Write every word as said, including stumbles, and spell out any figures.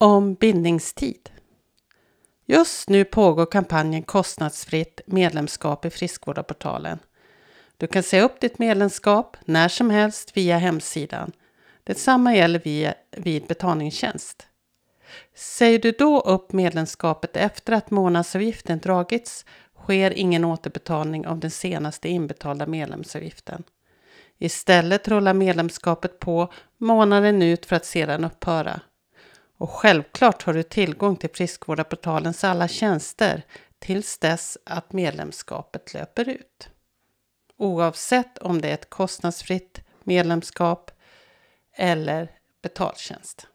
Om bindningstid. Just nu pågår kampanjen kostnadsfritt medlemskap i Friskvårdarportalen. Du kan säga upp ditt medlemskap när som helst via hemsidan. Detsamma gäller via, vid betalningstjänst. Säger du då upp medlemskapet efter att månadsavgiften dragits sker ingen återbetalning av den senaste inbetalda medlemsavgiften. Istället rullar medlemskapet på månaden ut för att sedan upphöra. Och självklart har du tillgång till Friskvårdarportalens alla tjänster tills dess att medlemskapet löper ut. Oavsett om det är ett kostnadsfritt medlemskap eller betaltjänst.